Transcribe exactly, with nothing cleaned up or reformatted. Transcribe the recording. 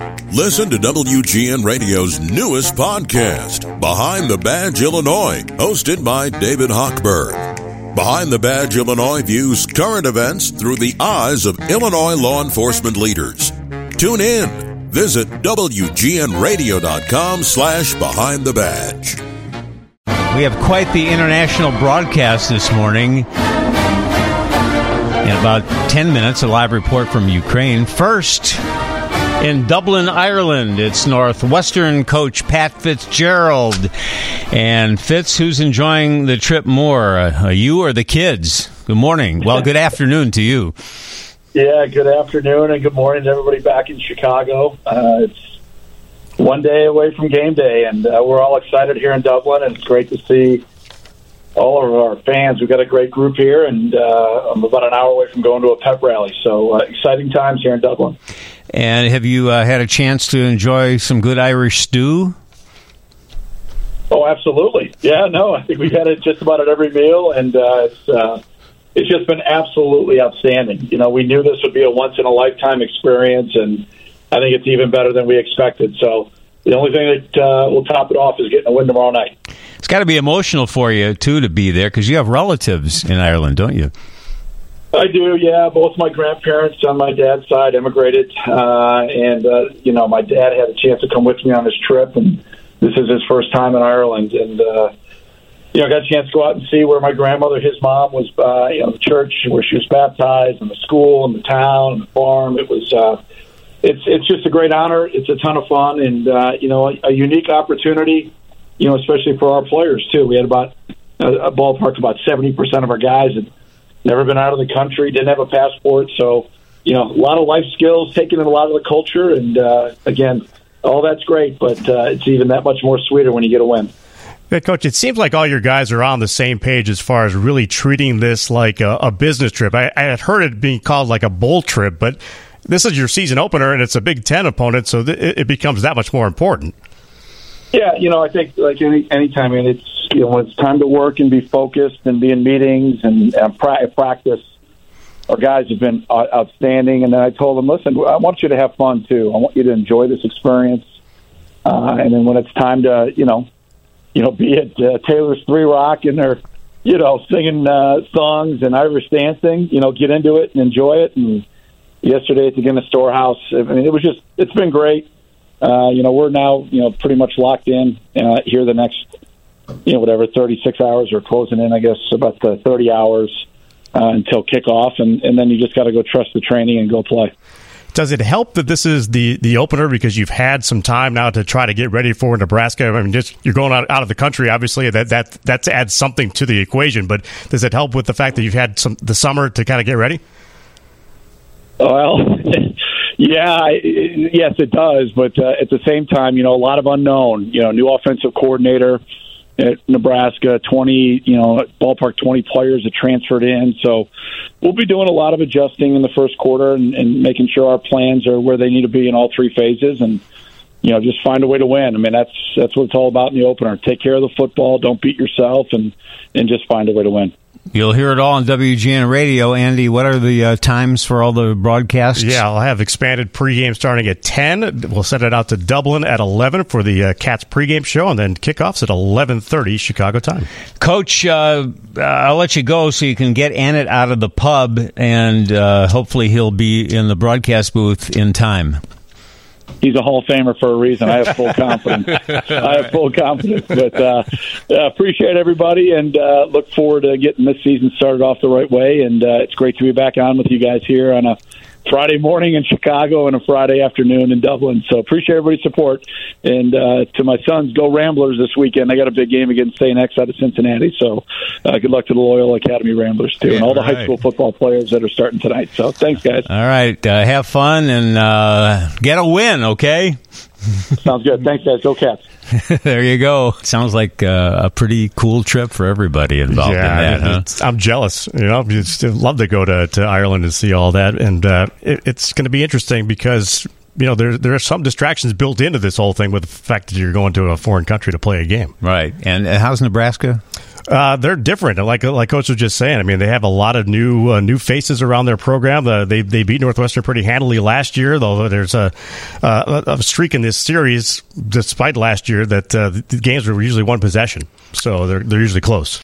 Listen to W G N Radio's newest podcast, Behind the Badge Illinois, hosted by David Hochberg. Behind the Badge Illinois views current events through the eyes of Illinois law enforcement leaders. Tune in. Visit W G N radio dot com slash behind the badge. We have quite the international broadcast this morning. In about ten minutes, a live report from Ukraine. First, in Dublin, Ireland, it's Northwestern coach Pat Fitzgerald. And Fitz, who's enjoying the trip more, uh, you or the kids? Good morning. Well, good afternoon to you. Yeah, good afternoon and good morning to everybody back in Chicago. Uh, it's one day away from game day, and uh, we're all excited here in Dublin, and it's great to see all of our fans. We've got a great group here, and uh, I'm about an hour away from going to a pep rally. So uh, exciting times here in Dublin. And have you uh, had a chance to enjoy some good Irish stew? Oh, absolutely. Yeah, no, I think we've had it just about at every meal, and uh, it's uh, it's just been absolutely outstanding. You know, we knew this would be a once-in-a-lifetime experience, and I think it's even better than we expected. So the only thing that uh, will top it off is getting a win tomorrow night. It's got to be emotional for you, too, to be there, because you have relatives in Ireland, don't you? I do, yeah. Both my grandparents on my dad's side immigrated, uh, and, uh, you know, my dad had a chance to come with me on this trip, and this is his first time in Ireland. And, uh, you know, I got a chance to go out and see where my grandmother, his mom, was, uh, you know, the church where she was baptized, and the school, and the town, and the farm. It was, uh, it's it's just a great honor. It's a ton of fun, and, uh, you know, a, a unique opportunity, you know, especially for our players, too. We had about a, a ballpark, about seventy percent of our guys had never been out of the country, didn't have a passport. So, you know, a lot of life skills, taking in a lot of the culture. And, uh, again, all that's great, but uh, it's even that much more sweeter when you get a win. Yeah, Coach, it seems like all your guys are on the same page as far as really treating this like a, a business trip. I, I had heard it being called like a bowl trip, but this is your season opener, and it's a Big Ten opponent, so th- it becomes that much more important. Yeah, you know, I think like any anytime, I mean, it's, you know, when it's time to work and be focused and be in meetings and, and pra- practice, our guys have been outstanding. And then I told them, listen, I want you to have fun too. I want you to enjoy this experience. Uh, and then when it's time to, you know, you know, be at uh, Taylor's Three Rock and they're, you know, singing uh, songs and Irish dancing, you know, get into it and enjoy it. And yesterday at the Guinness Storehouse, I mean, it was just, it's been great. Uh, you know, we're now, you know, pretty much locked in uh, here the next, you know, whatever, thirty-six hours or closing in, I guess, about the thirty hours uh, until kickoff. And, and then you just got to go trust the training and go play. Does it help that this is the, the opener because you've had some time now to try to get ready for Nebraska? I mean, just you're going out, out of the country, obviously, that, that, that adds something to the equation. But does it help with the fact that you've had some the summer to kind of get ready? Well, yeah, yes, it does. But uh, at the same time, you know, a lot of unknown. You know, new offensive coordinator at Nebraska, twenty, you know, ballpark twenty players that transferred in. So we'll be doing a lot of adjusting in the first quarter and, and making sure our plans are where they need to be in all three phases. And, you know, just find a way to win. I mean, that's that's what it's all about in the opener. Take care of the football. Don't beat yourself, and, and just find a way to win. You'll hear it all on W G N Radio. Andy, what are the uh, times for all the broadcasts? Yeah, I'll have expanded pregame starting at ten. We'll set it out to Dublin at eleven for the uh, Cats pregame show, and then kickoffs at eleven thirty Chicago time. Coach, uh, I'll let you go so you can get Annett out of the pub, and uh, hopefully he'll be in the broadcast booth in time. He's a Hall of Famer for a reason. I have full confidence. I have full confidence. But uh, uh, appreciate everybody, and uh, look forward to getting this season started off the right way. And uh, it's great to be back on with you guys here on a Friday morning in Chicago and a Friday afternoon in Dublin. So appreciate everybody's support. And uh, to my sons, go Ramblers this weekend. I got a big game against Saint X out of Cincinnati. So uh, good luck to the Loyal Academy Ramblers, too, yeah, and all the right. high school football players that are starting tonight. So thanks, guys. All right. Uh, have fun and uh, get a win, okay? Sounds good. Thanks, guys. Go Cats. There you go. Sounds like uh, a pretty cool trip for everybody involved yeah, in that. Huh? I'm jealous. You know, I'd love to go to, to Ireland and see all that. And uh, it, it's going to be interesting because, you know, there there are some distractions built into this whole thing with the fact that you're going to a foreign country to play a game. Right. And how's Nebraska? Uh, they're different, like like Coach was just saying. I mean, they have a lot of new uh, new faces around their program. Uh, they they beat Northwestern pretty handily last year, though there's a, uh, a streak in this series, despite last year, that uh, the games were usually one possession. So they're they're usually close.